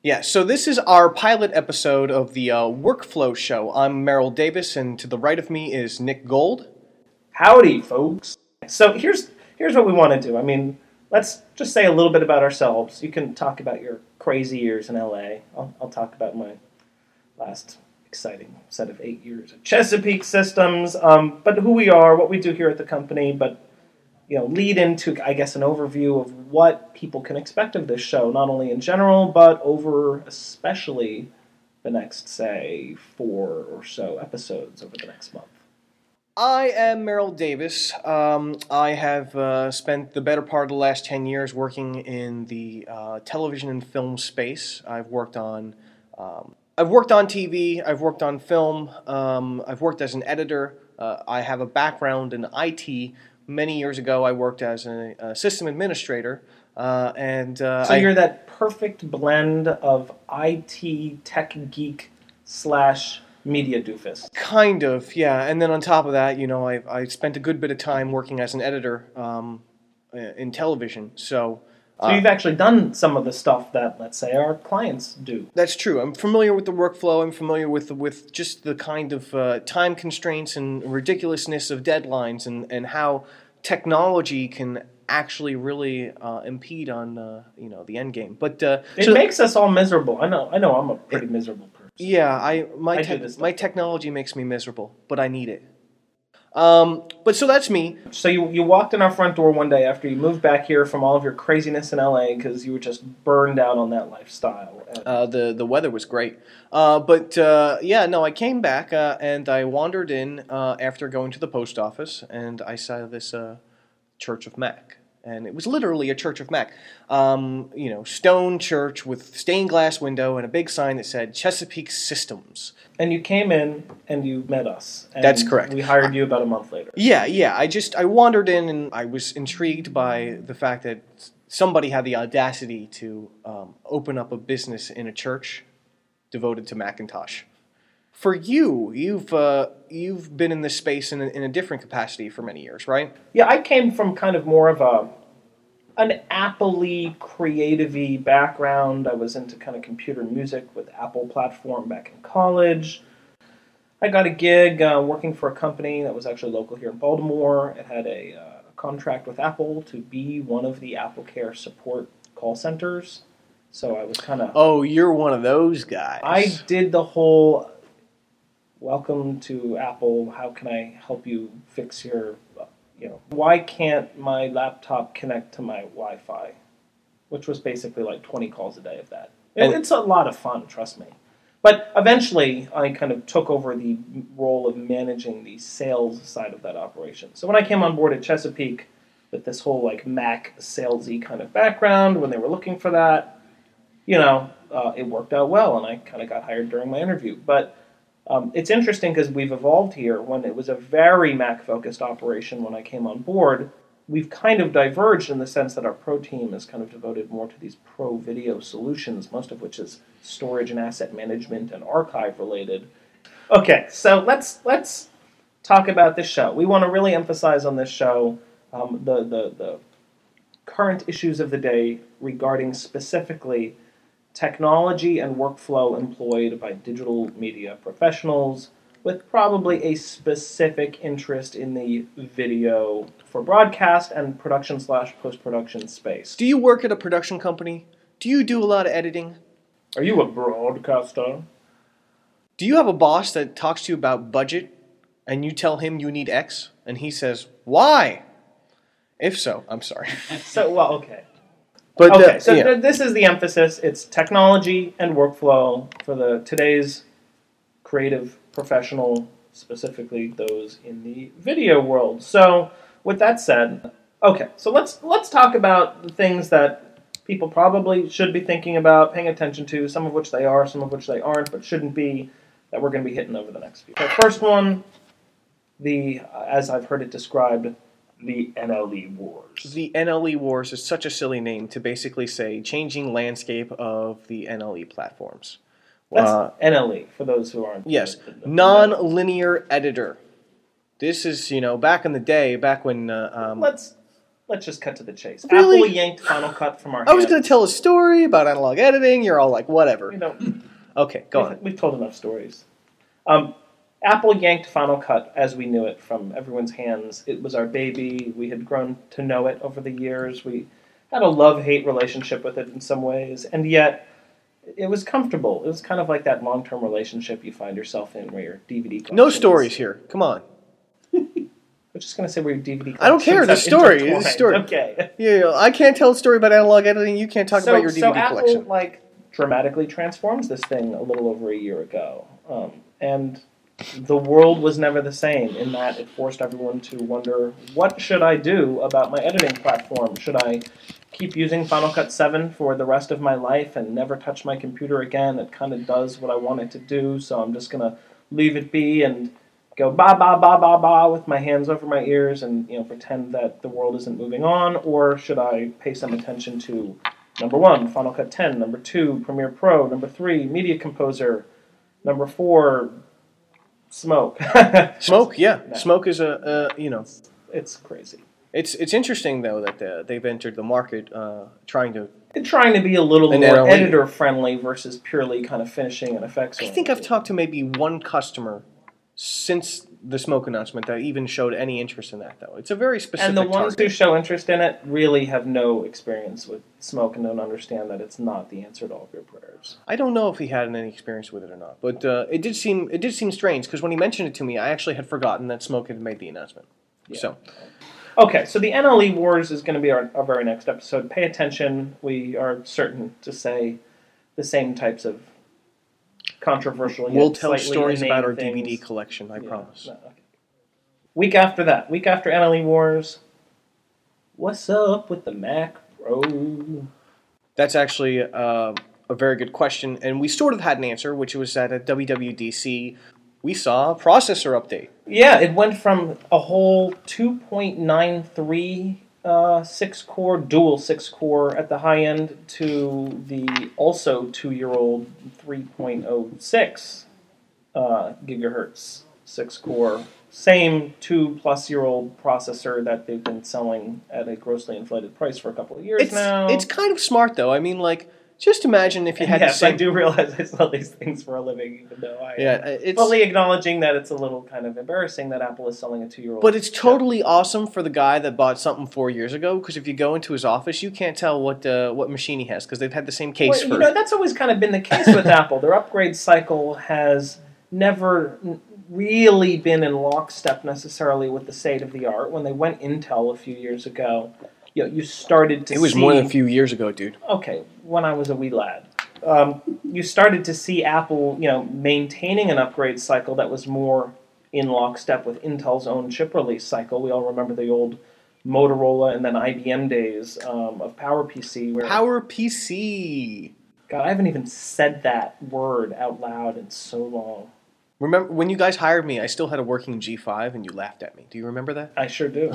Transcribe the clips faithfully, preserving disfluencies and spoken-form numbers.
Yeah, so this is our pilot episode of the uh, Workflow Show. I'm Merrill Davis, and to the right of me is Nick Gold. Howdy, folks. So here's here's what we want to do. I mean, let's just say a little bit about ourselves. You can talk about your crazy years in L A. I'll, I'll talk about my last exciting set of eight years at Chesapeake Systems, um, but who we are, what we do here at the company, but you know, lead into, I guess, an overview of what people can expect of this show, not only in general, but over especially the next, say, four or so episodes over the next month. I am Merrill Davis. Um, I have uh, spent the better part of the last ten years working in the uh, television and film space. I've worked on, um, I've worked on T V. I've worked on film. Um, I've worked as an editor. Uh, I have a background in I T. Many years ago, I worked as a, a system administrator, uh, and uh, so I, you're that perfect blend of I T tech geek slash media doofus. Kind of, yeah. And then on top of that, you know, I I spent a good bit of time working as an editor um, in television. So, so uh, you've actually done some of the stuff that, let's say, our clients do. That's true. I'm familiar with the workflow. I'm familiar with with just the kind of uh, time constraints and ridiculousness of deadlines, and, and how technology can actually really uh, impede on uh, you know the end game. But uh, it so, makes us all miserable. I know. I know. I'm a pretty miserable person. Yeah, I my I te- my technology makes me miserable, but I need it. Um, but so that's me. So you you walked in our front door one day after you moved back here from all of your craziness in L A because you were just burned out on that lifestyle. And uh, the the weather was great, uh, but uh, yeah, no, I came back uh, and I wandered in uh, after going to the post office, and I saw this uh, Church of Mac. And it was literally a Church of Mac. Um, you know, stone church with stained glass window and a big sign that said Chesapeake Systems. And you came in and you met us. And That's correct. We hired you about a month later. Yeah, yeah. I just, I wandered in and I was intrigued by the fact that somebody had the audacity to um, open up a business in a church devoted to Macintosh. For you, you've uh, you've been in this space in a, in a different capacity for many years, right? Yeah, I came from kind of more of a an Apple-y, creative-y background. I was into kind of computer music with Apple platform back in college. I got a gig uh, working for a company that was actually local here in Baltimore. It had a uh, contract with Apple to be one of the AppleCare support call centers. So I was kind of... Oh, you're one of those guys. I did the whole... Welcome to Apple. How can I help you fix your, you know, why can't my laptop connect to my Wi-Fi? Which was basically like twenty calls a day of that. And it's a lot of fun, trust me. But eventually, I kind of took over the role of managing the sales side of that operation. So when I came on board at Chesapeake with this whole like Mac salesy kind of background, when they were looking for that, you know, uh, it worked out well, and I kind of got hired during my interview. But Um, it's interesting because we've evolved here. When it was a very Mac-focused operation when I came on board, we've kind of diverged in the sense that our pro team is kind of devoted more to these pro video solutions, most of which is storage and asset management and archive related. Okay, so let's let's talk about this show. We want to really emphasize on this show um, the, the, the current issues of the day regarding specifically technology and workflow employed by digital media professionals with probably a specific interest in the video for broadcast and production slash post-production space. Do you work at a production company? Do you do a lot of editing? Are you a broadcaster? Do you have a boss that talks to you about budget and you tell him you need X and he says, why? If so, I'm sorry. So, well, okay. But, okay, uh, so yeah. th- this is the emphasis. It's technology and workflow for the today's creative professional, specifically those in the video world. So, with that said, okay, so let's let's talk about the things that people probably should be thinking about, paying attention to, some of which they are, some of which they aren't, but shouldn't be, that we're going to be hitting over the next few. The first one, the as I've heard it described, the N L E Wars. The N L E Wars is such a silly name to basically say changing landscape of the N L E platforms. That's uh, N L E, for those who aren't. Yes, the, the, the non-linear editor. This is, you know, back in the day, back when... Uh, um, let's let's just cut to the chase. Really? Apple yanked Final Cut from our I was hands. going to tell a story about analog editing. You're all like, whatever. You know, Okay, go we've, on. we've told enough stories. Um, Apple yanked Final Cut as we knew it from everyone's hands. It was our baby. We had grown to know it over the years. We had a love-hate relationship with it in some ways, and yet it was comfortable. It was kind of like that long-term relationship you find yourself in where your D V D collection No stories here. Come on. I'm just going to say where your D V D collections I don't care. The have story is a intertwined. story. Okay. Yeah, I can't tell a story about analog editing. You can't talk so, about your D V D so collection. Apple, like, dramatically transforms this thing a little over a year ago. Um, and the world was never the same in that it forced everyone to wonder, what should I do about my editing platform? Should I keep using Final Cut seven for the rest of my life and never touch my computer again? It kind of does what I want it to do, so I'm just going to leave it be and go ba ba ba ba ba with my hands over my ears and, you know, pretend that the world isn't moving on? Or should I pay some attention to number one, Final Cut ten, number two, Premiere Pro, number three, Media Composer, number four, Smoke. Smoke, yeah. No. Smoke is a, uh, you know. It's crazy. It's it's interesting, though, that uh, they've entered the market uh, trying to... They're trying to be a little An more N L E. editor-friendly versus purely kind of finishing and effects. I think I've talked to maybe one customer since the Smoke announcement that even showed any interest in that, though. It's a very specific And the ones target. who show interest in it really have no experience with Smoke and don't understand that it's not the answer to all of your prayers. I don't know if he had any experience with it or not, but uh, it did seem it did seem strange because when he mentioned it to me, I actually had forgotten that Smoke had made the announcement. Yeah. So, Okay, so the N L E Wars is going to be our, our very next episode. Pay attention. We are certain to say the same types of controversial yet we'll tell slightly stories about our inane D V D things. collection, I Yeah, promise. no, okay. Week after that, week after N L E Wars, what's up with the Mac Pro? That's actually uh, a very good question, and we sort of had an answer, which was that at W W D C we saw a processor update. Yeah, it went from a whole two point nine three uh, six-core, dual six-core at the high end to the also two-year-old three point oh six uh, gigahertz six-core. Same two-plus-year-old processor that they've been selling at a grossly inflated price for a couple of years It's now. it's kind of smart, though. I mean, like, just imagine if you had yes, the same... I do realize I sell these things for a living, even though I Yeah, am it's... fully acknowledging that it's a little kind of embarrassing that Apple is selling a two-year-old. But it's chip. totally awesome for the guy that bought something four years ago, because if you go into his office, you can't tell what uh, what machine he has, because they've had the same case Well, for... you know, that's always kind of been the case with Apple. Their upgrade cycle has never really been in lockstep necessarily with the state of the art. When they went Intel a few years ago, you know, you started to see... It was more than a few years ago, dude. Okay, when I was a wee lad. Um, you started to see Apple, you know, maintaining an upgrade cycle that was more in lockstep with Intel's own chip release cycle. We all remember the old Motorola and then I B M days um, of PowerPC. Where, PowerPC! God, I haven't even said that word out loud in so long. Remember, when you guys hired me, I still had a working G five, and you laughed at me. Do you remember that? I sure do.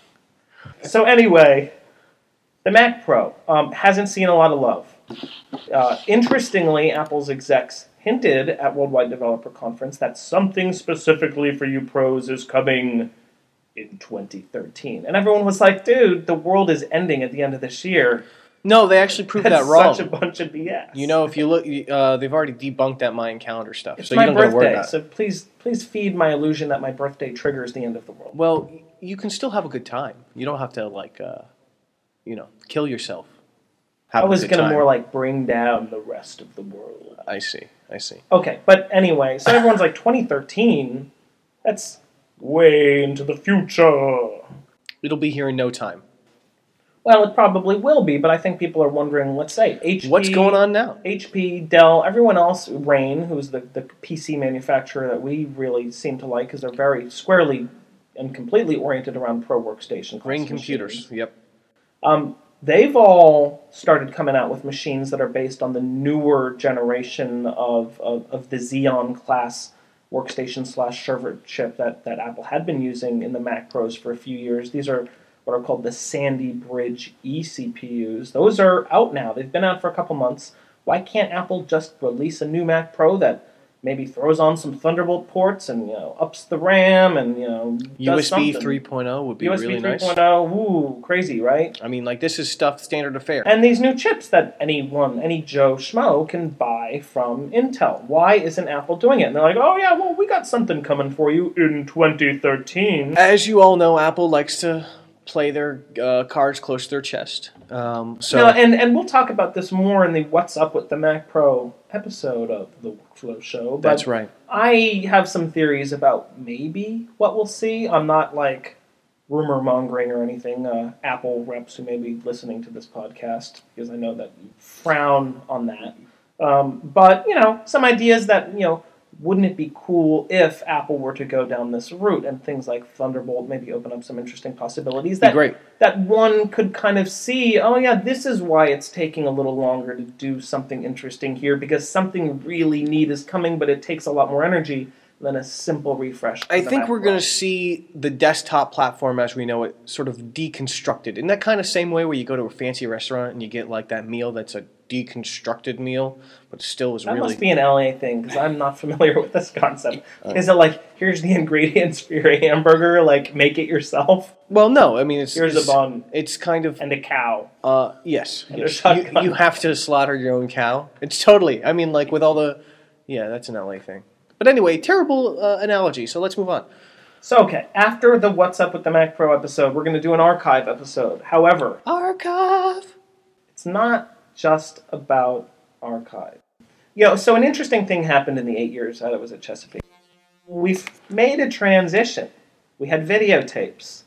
So anyway, the Mac Pro um, hasn't seen a lot of love. Uh, interestingly, Apple's execs hinted at Worldwide Developer Conference that something specifically for you pros is coming in twenty thirteen. And everyone was like, dude, the world is ending at the end of this year. No, they actually proved That's that wrong. such a bunch of B S. You know, if you look, uh, they've already debunked that Mayan calendar stuff, It's so my you don't gotta worry birthday, about so it. please, please feed my illusion that my birthday triggers the end of the world. Well, you can still have a good time. You don't have to, like, uh, you know, kill yourself. I Have a was good going to time. more like bring down the rest of the world. I see, I see. Okay, but anyway, so everyone's like, twenty thirteen, that's way into the future. It'll be here in no time. Well, it probably will be, but I think people are wondering, let's say, H P... What's going on now? H P, Dell, everyone else, Rain, who's the, the P C manufacturer that we really seem to like, because they're very squarely and completely oriented around pro workstation. class Ring computers, machines. yep. Um, they've all started coming out with machines that are based on the newer generation of, of, of the Xeon class workstation slash server chip that, that Apple had been using in the Mac Pros for a few years. These are what are called the Sandy Bridge eCPUs. Those are out now. They've been out for a couple months. Why can't Apple just release a new Mac Pro that maybe throws on some Thunderbolt ports and, you know, ups the RAM and, you know, does U S B something. three point oh would be U S B really nice. three point oh, ooh, crazy, right? I mean, like, this is stuff standard of fare. And these new chips that anyone, any Joe Schmo can buy from Intel. Why isn't Apple doing it? And they're like, oh yeah, well, we got something coming for you in twenty thirteen. As you all know, Apple likes to play their uh, cards close to their chest. Um, so, no, and, and we'll talk about this more in the What's Up with the Mac Pro episode of the Workflow Show. But that's right. I have some theories about maybe what we'll see. I'm not like rumor mongering or anything. Uh, Apple reps who may be listening to this podcast, because I know that you frown on that. Um, but, you know, some ideas that, you know, wouldn't it be cool if Apple were to go down this route, and things like Thunderbolt maybe open up some interesting possibilities that, great. that one could kind of see, oh yeah, this is why it's taking a little longer to do something interesting here, because something really neat is coming, but it takes a lot more energy than a simple refresh. I think we're going to see the desktop platform as we know it sort of deconstructed. In that kind of same way where you go to a fancy restaurant and you get like that meal that's a deconstructed meal, but still is that really... That must be an L A thing, because I'm not familiar with this concept. Is it like, here's the ingredients for your hamburger, like, make it yourself? Well, no, I mean, it's... Here's it's, a bun. It's kind of... And a cow. Uh, yes. And yes. a shotgun. You, you have to slaughter your own cow. It's totally... I mean, like, with all the... Yeah, that's an L A thing. But anyway, terrible uh, analogy, so let's move on. So, okay, after the What's Up with the Mac Pro episode, we're going to do an archive episode. However... Archive! It's not just about archive. You know, so an interesting thing happened in the eight years that I was at Chesapeake. We've made a transition. We had videotapes.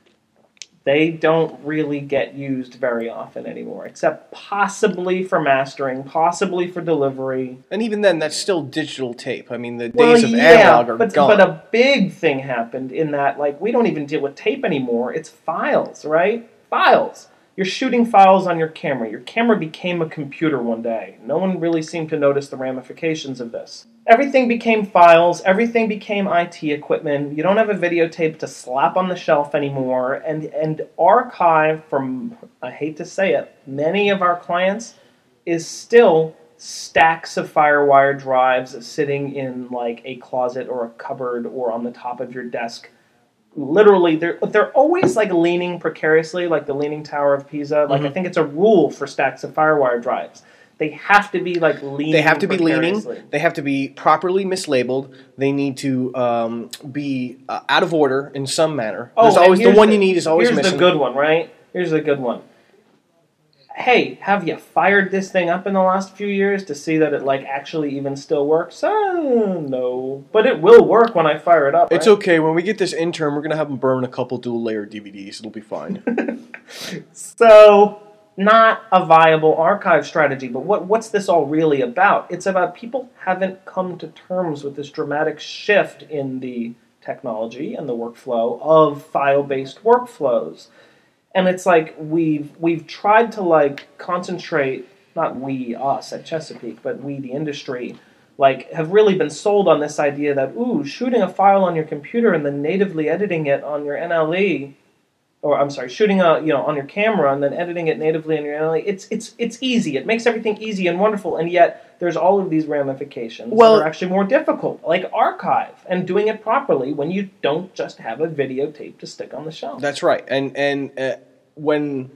They don't really get used very often anymore, except possibly for mastering, possibly for delivery. And even then, that's still digital tape. I mean, the Well, days of yeah, analog are but, gone. But a big thing happened in that, like, we don't even deal with tape anymore. It's files, right? Files. You're shooting files on your camera. Your camera became a computer one day. No one really seemed to notice the ramifications of this. Everything became files. Everything became I T equipment. You don't have a videotape to slap on the shelf anymore. And, and archive, from, I hate to say it, many of our clients is still stacks of FireWire drives sitting in like a closet or a cupboard or on the top of your desk. Literally, they're they're always like leaning precariously, like the Leaning Tower of Pisa. Like mm-hmm. I think it's a rule for stacks of FireWire drives. They have to be like leaning. They have to be leaning. They have to be properly mislabeled. They need to um, be uh, out of order in some manner. Oh, There's always the one the, you need is always here's missing. Here's the good one, right? Here's the good one. Hey, have you fired this thing up in the last few years to see that it like actually even still works? Uh, no, but it will work when I fire it up. It's right? okay. When we get this intern, we're gonna have him burn a couple dual-layer D V Ds. It'll be fine. So, not a viable archive strategy. But what what's this all really about? It's about people haven't come to terms with this dramatic shift in the technology and the workflow of file-based workflows. And it's like we've we've tried to like concentrate, not we, us at Chesapeake, but we, the industry, like have really been sold on this idea that, ooh, shooting a file on your computer and then natively editing it on your N L E, or I'm sorry, shooting a you know on your camera and then editing it natively on your N L E, it's it's it's easy. It makes everything easy and wonderful, and yet there's all of these ramifications well, that are actually more difficult, like archive and doing it properly when you don't just have a videotape to stick on the shelf. That's right, and and uh, when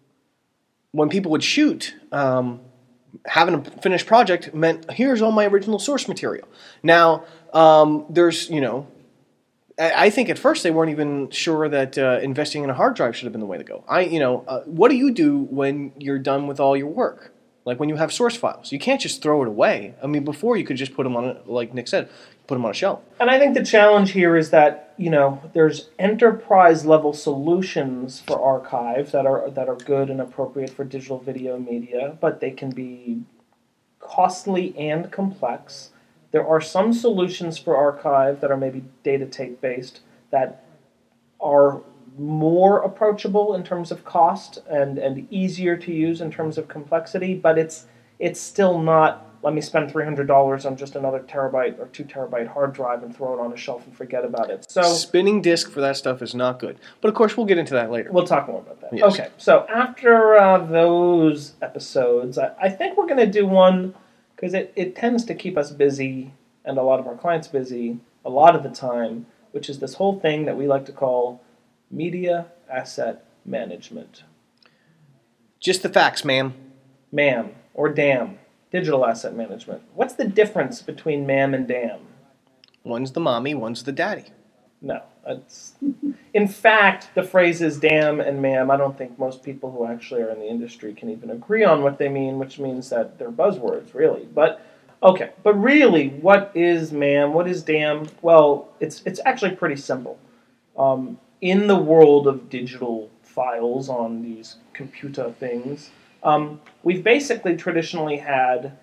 when people would shoot, um, having a finished project meant here's all my original source material. Now um, there's you know. I think at first they weren't even sure that uh, investing in a hard drive should have been the way to go. I, you know, uh, what do you do when you're done with all your work? Like when you have source files, you can't just throw it away. I mean, before you could just put them on, a, like Nick said, put them on a shelf. And I think the challenge here is that you know there's enterprise level solutions for archive that are that are good and appropriate for digital video media, but they can be costly and complex. There are some solutions for archive that are maybe data tape based that are more approachable in terms of cost and, and easier to use in terms of complexity, but it's it's still not, let me spend three hundred dollars on just another terabyte or two terabyte hard drive and throw it on a shelf and forget about it. So spinning disk for that stuff is not good. But of course, we'll get into that later. We'll talk more about that. Yes. Okay, so after uh, those episodes, I, I think we're going to do one because it, it tends to keep us busy and a lot of our clients busy a lot of the time, which is this whole thing that we like to call media asset management. Just the facts, ma'am. MAM, or DAM, digital asset management. What's the difference between MAM and DAM? One's the mommy, one's the daddy. No. It's, in fact, the phrases DAM and MAM, I don't think most people who actually are in the industry can even agree on what they mean, which means that they're buzzwords, really. But, okay, but really, what is MAM? What is DAM? Well, it's it's actually pretty simple. Um, in the world of digital files on these computer things, um, we've basically traditionally had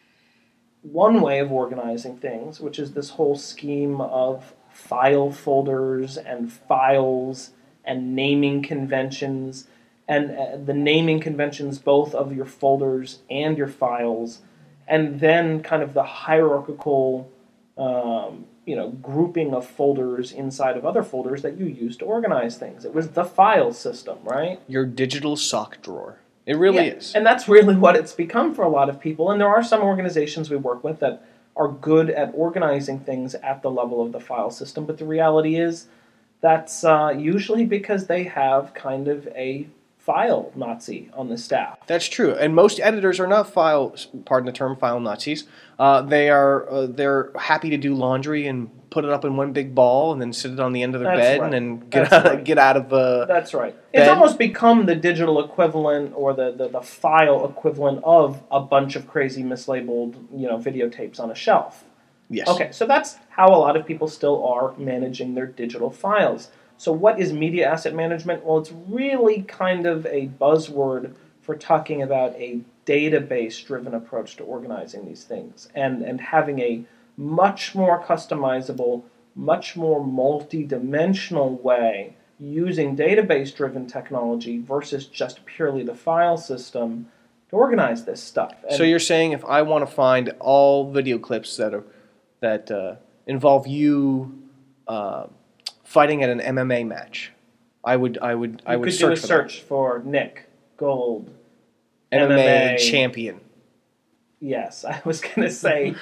one way of organizing things, which is this whole scheme of file folders and files and naming conventions, and uh, the naming conventions both of your folders and your files, and then kind of the hierarchical um, you know, grouping of folders inside of other folders that you use to organize things. It was the file system, right? Your digital sock drawer. It really yeah, is. And that's really what it's become for a lot of people. And there are some organizations we work with that are good at organizing things at the level of the file system, but the reality is that's uh, usually because they have kind of a file Nazi on the staff. That's true, and most editors are not file, pardon the term, file Nazis. Uh, they are uh, they're happy to do laundry and put it up in one big ball and then sit it on the end of their That's bed right. and then get That's out, right. get out of uh, That's right. bed. It's almost become the digital equivalent or the, the, the file equivalent of a bunch of crazy mislabeled, you know, videotapes on a shelf. Yes. Okay, so that's how a lot of people still are managing their digital files. So what is media asset management? Well, it's really kind of a buzzword for talking about a database-driven approach to organizing these things and, and having a much more customizable, much more multi-dimensional way using database-driven technology versus just purely the file system to organize this stuff. And so you're saying if I want to find all video clips that are that uh, involve you uh, fighting at an M M A match, I would I would I you would could search do a for search for Nick Gold, that. M M A, M M A champion. Yes, I was going to say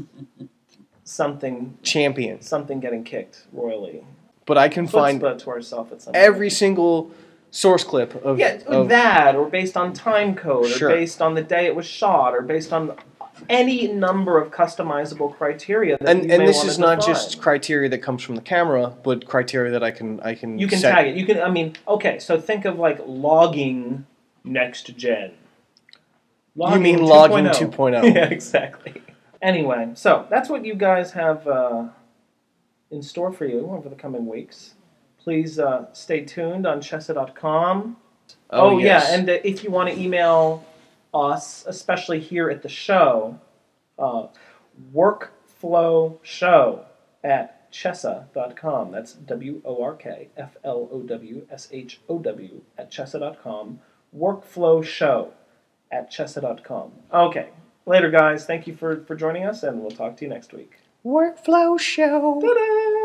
something Champion. something getting kicked royally. But I can find Chutzpah to ourselves at some every point. single source clip of, Yeah, of that, or based on time code, Sure. or based on the day it was shot, or based on any number of customizable criteria that and you and may this want is to not define. just criteria that comes from the camera, but criteria that I can I can You can set. tag it. You can. I mean, okay. So think of like logging next gen. You mean logging two point oh. Yeah, exactly. Anyway, so that's what you guys have uh, in store for you over the coming weeks. Please uh, stay tuned on Chessa dot com. Oh, Oh, yes. yeah, and uh, if you want to email us, especially here at the show, uh, workflowshow at chessa dot com. That's W O R K F L O W S H O W at chessa dot com. Workflowshow at chessa dot com. Okay, later, guys. Thank you for, for joining us, and we'll talk to you next week. Workflow show. Ta-da!